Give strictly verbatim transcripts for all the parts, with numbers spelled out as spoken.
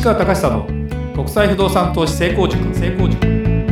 市川隆久の国際不動産投資成功塾。成功塾。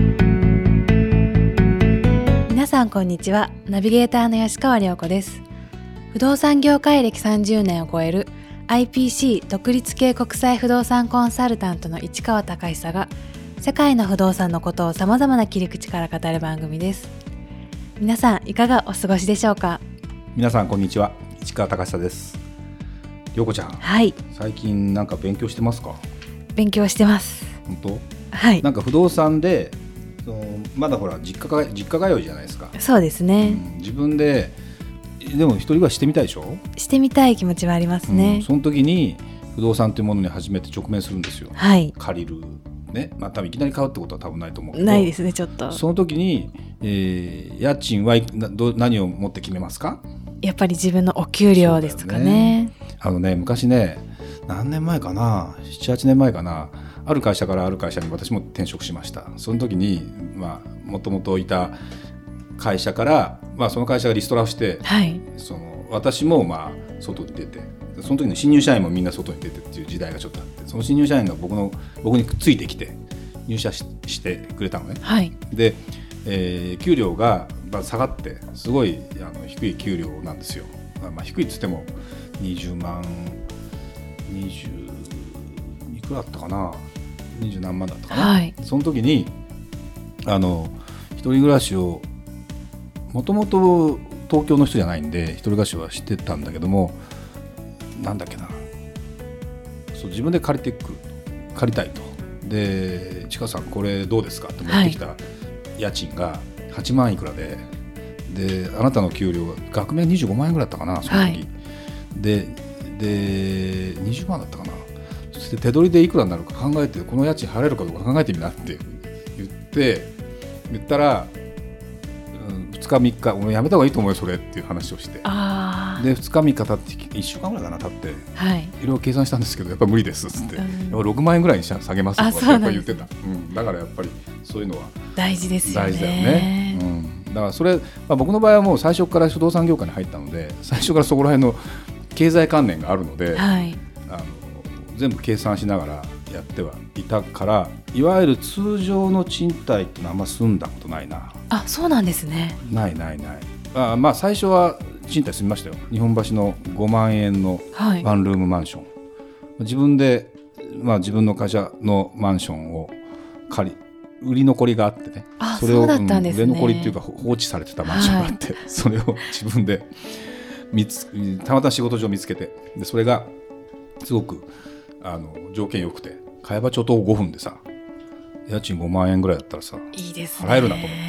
皆さんこんにちは。ナビゲーターの吉川良子です。不動産業界歴さんじゅうねんを超える アイピーシー 独立系国際不動産コンサルタントの市川隆久が世界の不動産のことをさまざまな切り口から語る番組です。皆さんいかがお過ごしでしょうか。 皆さんこんにちは。市川隆久です。良子ちゃん、 はい、 最近なんか勉強してますか？ 勉強してます。 本当？ はい。 なんか不動産でそのまだほら実家が実家通いじゃないですか。 そうですね、 うん、自分ででも一人暮らししてみたいでしょ？ してみたい気持ちはありますね、 うん、その時に不動産というものに初めて直面するんですよ。 はい。 借りるね、まあ多分いきなり買うってことは多分ないと思うけど。 ないですね。ちょっとその時に、えー、家賃はなど何を持って決めますか？ やっぱり自分のお給料ですか ね, ねあのね昔ね何年前かな ななはちねんまえかな、ある会社からある会社に私も転職しました。その時にまあもともといた会社から、まあ、その会社がリストラをして、 はい、 その私もまあ外に出て、その時の新入社員もみんな外に出てっていう時代がちょっとあって、その新入社員が僕の僕にくっついてきて入社 し, してくれたのね、 はい、で、 えー、給料が下がってすごいあの低い給料なんですよ。まあ、低いっつってもにじゅうまんにじゅういくらだったかなにじゅう何万だったかな、はい、その時にあの一人暮らしをもともと東京の人じゃないんで一人暮らしはしてたんだけども、なんだっけなそう自分で借りてく借りたいと。でちかさんこれどうですかって持ってきた家賃がはちまんいくらで、であなたの給料が額面にじゅうごまんえんぐらいだったかなその時、はい、で, でにじゅうまんだったかな。そして手取りでいくらになるか考えて、この家賃払えるかどうか考えてみなって言って言ったら、うん、ふつかみっか俺やめた方がいいと思うよそれっていう話をして、 あでふつかみっか経っていっしゅうかんぐらいかな経って、 はい、いろいろ計算したんですけどやっぱり無理ですっつって、 うん、 ろくまんえんぐらいに下げますとかやっぱり言ってた、 うん、 だからやっぱりそういうのは大事ですよね。 大事だよね、うん、だからそれ、まあ、僕の場合はもう最初から不動産業界に入ったので最初からそこら辺の経済関連があるので、 はい、 あの全部計算しながらやってはいたから、いわゆる通常の賃貸ってのはあんま住んだことないな。 あ、そうなんですね。 ないないない。あ、まあ、最初は賃貸住みましたよ。日本橋のごまんえんのワンルームマンション、はい、自分で、まあ、自分の会社のマンションを借り売り残りがあってね、 あ、 それをそうだったんですね、 売り残りっていうか放置されてたマンションがあって、はい、それを自分で見つたまたま仕事上見つけて、でそれがすごくあの条件良くて、茅場町徒歩ごふんでさ、家賃ごまんえんぐらいだったらさ、 いいですね、 払えるなと思って、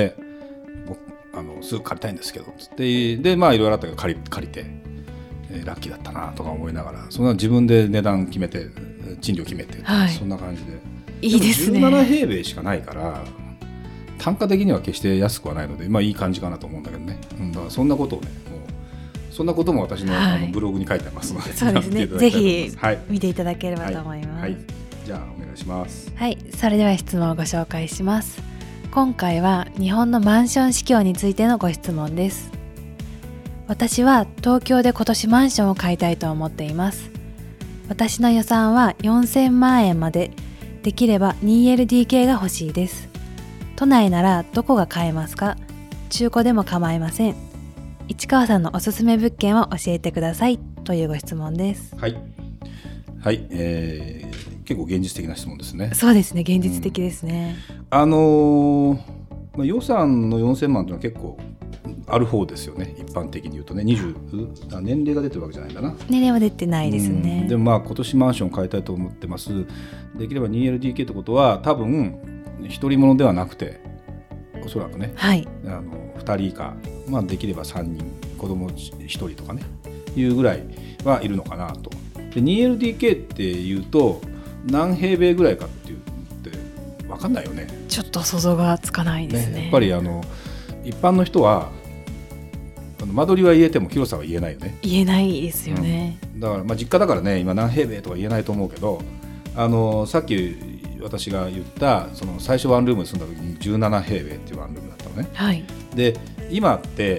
で僕あのすぐ借りたいんですけどつってで、まあいろいろあったけど借り、借りて、えー、ラッキーだったなとか思いながら、そんな自分で値段決めて賃料決めて、はい、そんな感じでいいですね。 じゅうななへいべいしかないから単価的には決して安くはないので、まあいい感じかなと思うんだけどね、うん、だからそんなことをね、もうそんなことも私 の,、はい、あのブログに書いてありますので、 そうですね、ぜひ見ていただければと思います、 はいはい、じゃあお願いします。 はい、それでは質問をご紹介します。今回は日本のマンション市況についてのご質問です。私は東京で今年マンションを買いたいと思っています。私の予算はよんせんまんえんまで、できれば ツーエルディーケー が欲しいです。都内ならどこが買えますか？中古でも構いません。市川さんのおすすめ物件を教えてください、というご質問です。 はい、はいえー、結構現実的な質問ですね。 そうですね、現実的ですね、 うん、あのーまあ、予算のよんせんまんというのは結構ある方ですよね。一般的に言うとね、にじゅう年齢が出てるわけじゃないんだな。 年齢は出てないですね、 うん、でもまあ今年マンション買いたいと思ってます。できれば ツーエルディーケー ってことは多分一人者ではなくて、おそらくね、 はい、 あのふたり以下、まあ、できればさんにん、子供ひとりとかねいうぐらいはいるのかなと。で ツーエルディーケー っていうと何平米ぐらいかっていうって分かんないよね。 ちょっと想像がつかないですね。 ね、やっぱりあの一般の人はあの間取りは言えても広さは言えないよね。 言えないですよね、 うん、だからまあ実家だからね今何平米とか言えないと思うけど、あのさっき私が言ったその最初ワンルームに住んだ時にじゅうななへいべいっていうワンルームだったのね、 はい、 で、 今って、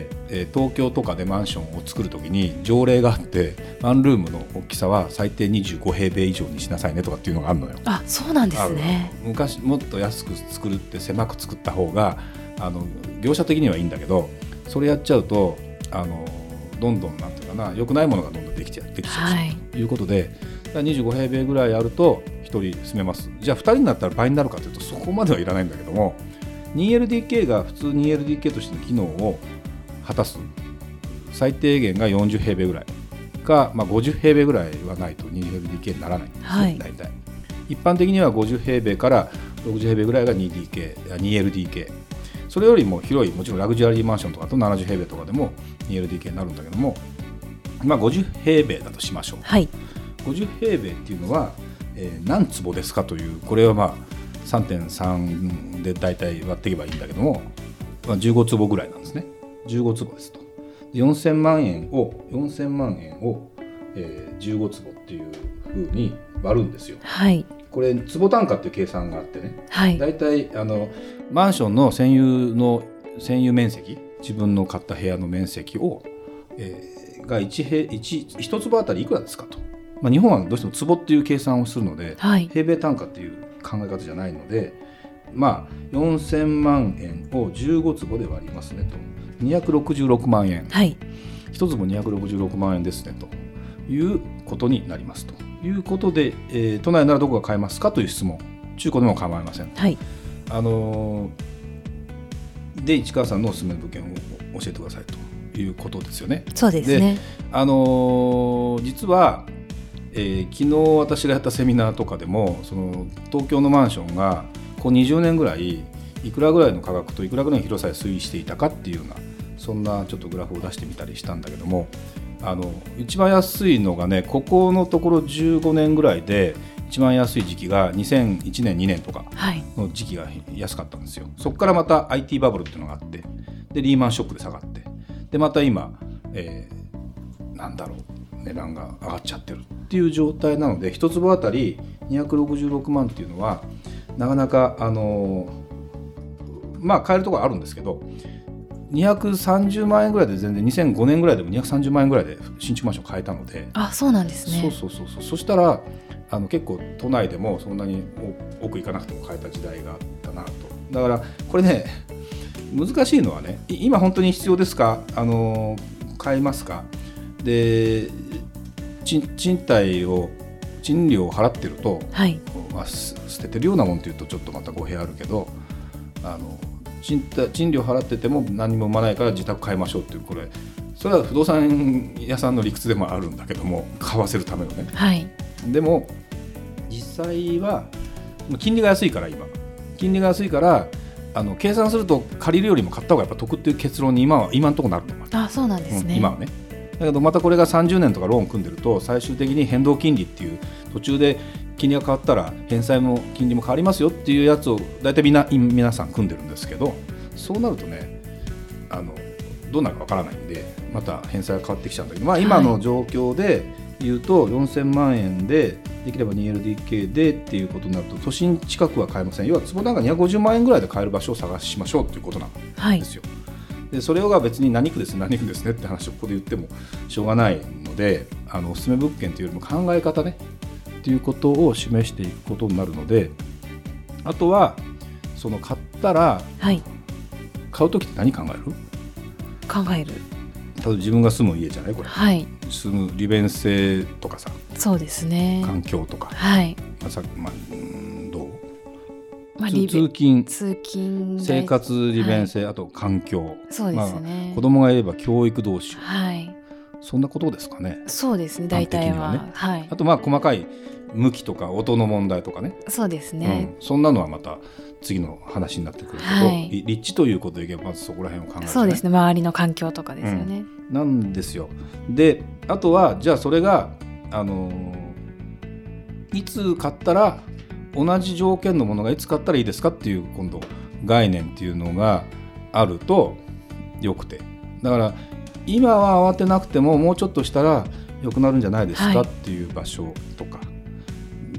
えー、東京とかでマンションを作るときに条例があって、ワンルームの大きさは最低にじゅうごへいべい以上にしなさいねとかっていうのがあるのよ。 あ、そうなんですね。 昔もっと安く作るって狭く作った方があの業者的にはいいんだけど、それやっちゃうとあのどんどんなんていうかな、良くないものがどんどんできちゃう、できちゃう、はい、ということで、だからにじゅうごへいべいぐらいあるとひとり住めます。じゃあふたりになったら倍になるかというとそこまではいらないんだけども、 ツーエルディーケー が普通 ツーエルディーケー としての機能を果たす最低限がよんじゅうへいべいぐらいか、まあ、ごじゅうへいべいぐらいはないと ツーエルディーケー にならないんですね、はい、大体一般的にはごじゅうへいべいからろくじゅうへいべいぐらいが ツーディーケー、ツーエルディーケー、 それよりも広い、もちろんラグジュアリーマンションとかとななじゅうへいべいとかでも ツーエルディーケー になるんだけども、まあ、ごじゅうへいべいだとしましょう、はい、ごじゅうへいべいっていうのは、えー、何坪ですかという、これはまあ さんてんさん で大体割っていけばいいんだけども、まあ、じゅうごつぼぐらいなんですね。じゅうごつぼですと。よんせんまんえんをよんせんまんえんを、えー、じゅうごつぼっていう風に割るんですよ。はい。これ坪単価っていう計算があってね。はい。だいたいあのマンションの占有の占有面積、自分の買った部屋の面積を、えー、が 1, 平 1, 1坪あたりいくらですかと。まあ、日本はどうしても坪っていう計算をするので、はい、平米単価っていう考え方じゃないので、まあ、よんせんまんえんをじゅうごつぼで割りますねと、にひゃくろくじゅうろくまんえん、はい、いち坪にひゃくろくじゅうろくまんえんですねということになりますということで、えー、都内ならどこが買えますかという質問、中古でも構いません、はい、あのー、で市川さんのおすすめの物件を教えてくださいということですよね。 そうですね。 で、あのー、実はえー、昨日私がやったセミナーとかでも、その東京のマンションがこうにじゅうねんぐらいいくらぐらいの価格といくらぐらいの広さで推移していたかっていうような、そんなちょっとグラフを出してみたりしたんだけども、あの一番安いのがね、ここのところじゅうごねんぐらいで一番安い時期がにせんいちねんにねんとかの時期が安かったんですよ。そこからまた アイティー バブルっていうのがあって、でリーマンショックで下がって、でまた今、えー、なんだろう値段が上がっちゃってるっていう状態なので、一坪あたりにひゃくろくじゅうろくまんっていうのはなかなかあのまあ買えるところあるんですけど、にひゃくさんじゅうまんえんぐらいで全然にせんごねんぐらいでもにひゃくさんじゅうまんえんぐらいで新築マンション買えたので。 あ、そうなんですね。 そうそうそうそう。そしたらあの結構都内でもそんなに奥行かなくても買えた時代があったなと。だからこれね、難しいのはね、今本当に必要ですか、あの買いますか、で賃貸を賃料を払ってると、はい、まあ、捨ててるようなもんっていうとちょっとまた語弊あるけど、あの 賃, 賃料払ってても何も生まないから自宅買いましょうっていう、これそれは不動産屋さんの理屈でもあるんだけども、買わせるためのね、はい、でも実際は金利が安いから、今金利が安いからあの計算すると借りるよりも買った方がやっぱ得っていう結論に今は今のところなるの。 あ、そうなんですね、 うん、今はね。だけどまたこれがさんじゅうねんとかローン組んでると、最終的に変動金利っていう、途中で金利が変わったら返済も金利も変わりますよっていうやつを大体みな皆さん組んでるんですけど、そうなるとね、あのどうなるかわからないんで、また返済が変わってきちゃうんだけど、まあ、今の状況で言うとよんせんまんえんでできれば ツーエルディーケー でっていうことになると、都心近くは買えません。要は坪単価にひゃくごじゅうまんえんぐらいで買える場所を探しましょうということなんですよ、はい、でそれが別に何区です何区ですねって話をここで言ってもしょうがないので、あのおすすめ物件というよりも考え方ねっていうことを示していくことになるので、あとはその買ったら、はい、買うときって何考える？ 考える。 例えば自分が住む家じゃないこれ、はい、住む利便性とかさ、 そうですね、 環境とか、 はい、 まあさまあ、うんどう、 まあ、 通勤、 通勤生活利便性、はい、あと環境、 そうですね、 まあ、子供がいれば教育同士、 はい、 そんなことですかね。 そうですね、大体は、ね、はい、 あとまあ細かい向きとか音の問題とかね、 そうですね、 うん、そんなのはまた次の話になってくるけど、はい、立地ということでいけばまずそこら辺を考えて、ね、 そうですね、周りの環境とかですよね、 うん、なんですよ。であとはじゃあそれがあのいつ買ったら同じ条件のものがいつ買ったらいいですかっていう今度概念っていうのがあるとよくて、だから今は慌てなくてももうちょっとしたら良くなるんじゃないですかっていう場所とか、はい、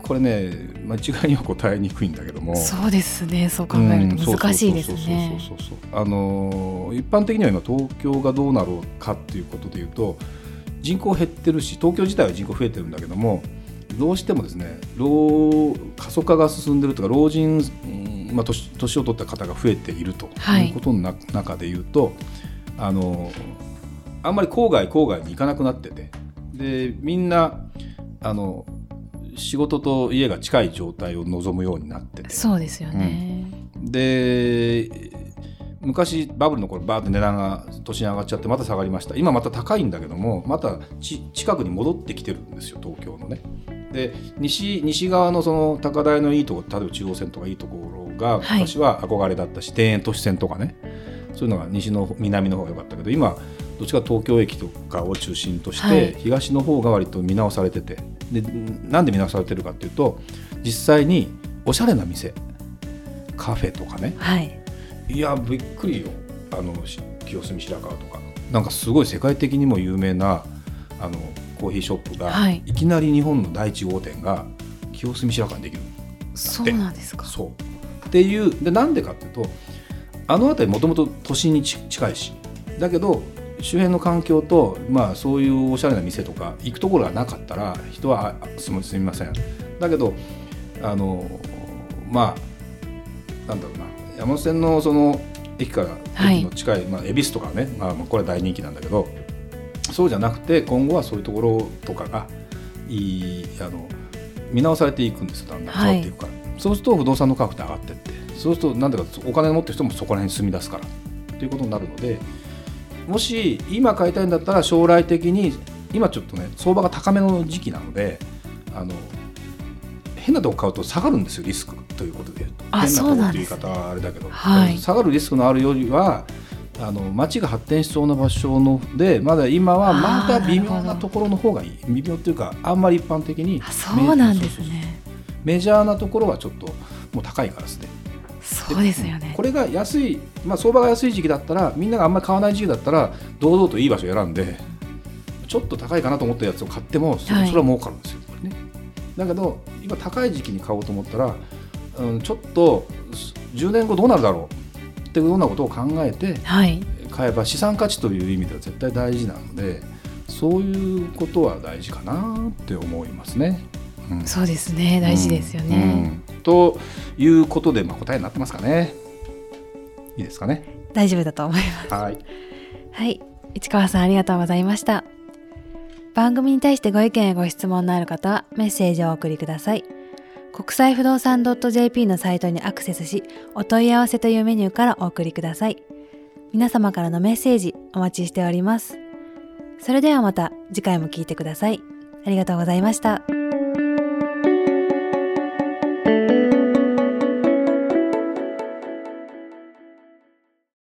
これね、まあ、一概には答えにくいんだけども、 そうですね、そう考えると難しいですね。 あの一般的には今東京がどうなろうかっていうことでいうと、人口減ってるし、東京自体は人口増えてるんだけども、どうしてもですね、老過疎化が進んでるとか、老人、まあ、年, 年を取った方が増えているということの中でいうと、はい、あのあんまり郊外郊外に行かなくなってて、でみんなあの仕事と家が近い状態を望むようになってて、 そうですよね、 うん、で昔バブルの頃バーって値段が都心上がっちゃってまた下がりました。今また高いんだけども、またち近くに戻ってきてるんですよ、東京のね。で 西, 西側のその高台のいいところ、例えば中央線とかいいところが昔は憧れだったし、はい、田園都市線とかね、そういうのが西の南の方が良かったけど、今どっちか東京駅とかを中心として、はい、東の方が割と見直されてて、でなんで見直されてるかっていうと、実際におしゃれな店、カフェとかね、はい、いやびっくりよ、あの清澄白河とか、なんかすごい世界的にも有名なあのコーヒーショップが、はい、いきなり日本の第一号店が清澄白河にできる。 そうなんですか。 そうっていうで、なんでかっていうと、あの辺りもともと都心に近いし、だけど周辺の環境と、まあ、そういうおしゃれな店とか行くところがなかったら人はすみません。だけどあのまあなんだろうな、山手線のその駅から駅の近い、はい、まあ、恵比寿とかね、まあ、これは大人気なんだけど、そうじゃなくて今後はそういうところとかがいいあの見直されていくんですよ。だんだん変わっていくから、はい、そうすると不動産の価格って上がっていって、そうするとなんだかお金を持ってる人もそこら辺に住み出すからということになるので、もし今買いたいんだったら将来的に、今ちょっとね相場が高めの時期なので、あの変なとこ買うと下がるんですよ、リスクということでいうと。 あ、 変なとこっていう言い方はあれだけど、はい、下がるリスクのあるよりはあの街が発展しそうな場所ので、まだ今はまだ微妙なところの方がいい。微妙っていうか、あんまり一般的に、 そうなんですね。 メジャーなところはちょっともう高いからですね。 そうですよね。 これが安い、まあ、相場が安い時期だったら、みんながあんまり買わない時期だったら堂々といい場所を選んで、ちょっと高いかなと思ったやつを買っても そ, それは儲かるんですよ、ね。だけど今高い時期に買おうと思ったら、うん、ちょっとじゅうねんごどうなるだろうっていうようなことを考えて買えば、資産価値という意味では絶対大事なので、そういうことは大事かなって思いますね。うん、 そうですね、大事ですよね。 うんうん、ということで、まあ、答えになってますかね。いいですかね。 大丈夫だと思います。 はい、 はい、市川さんありがとうございました。番組に対してご意見やご質問のある方はメッセージをお送りください。国際不動産 .jp のサイトにアクセスし、お問い合わせというメニューからお送りください。皆様からのメッセージお待ちしております。それではまた次回も聞いてください。ありがとうございました。